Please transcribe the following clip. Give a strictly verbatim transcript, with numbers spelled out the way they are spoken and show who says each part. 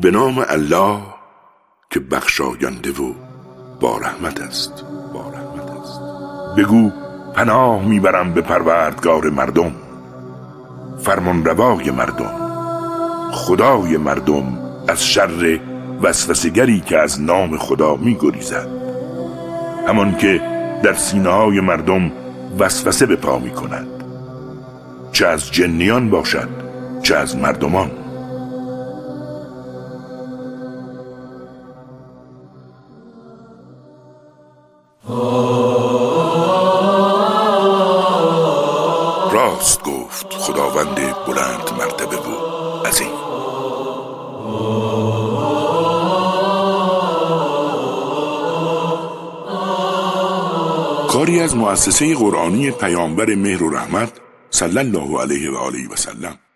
Speaker 1: به نام الله که بخشاینده و با رحمت است. با رحمت است. بگو پناه میبرم به پروردگار مردم، فرمان روای مردم، خدای مردم، از شر وسوسه‌گری که از نام خدا میگریزد، همان که در سینه‌های مردم وسوسه به پا میکند، چه از جنیان باشد چه از مردمان. راست گفت خداوند بلند مرتبه و عظیم. کاری از مؤسسه قرآنی پیامبر مهر و رحمت صلی الله علیه و آله و سلم.